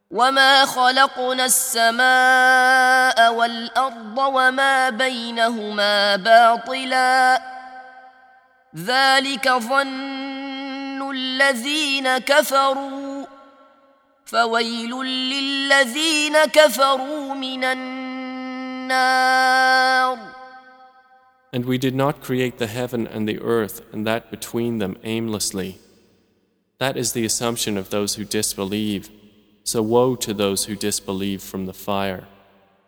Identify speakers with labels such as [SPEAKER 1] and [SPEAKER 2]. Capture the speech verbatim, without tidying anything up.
[SPEAKER 1] وما خلقنا السماء والأرض وما بينهما باطلا ذلك ظن الذين كفروا فويل للذين كفروا من النار.
[SPEAKER 2] And we did not create the heaven and the earth and that between them aimlessly. That is the assumption of those who disbelieve. So woe to those who disbelieve from the fire.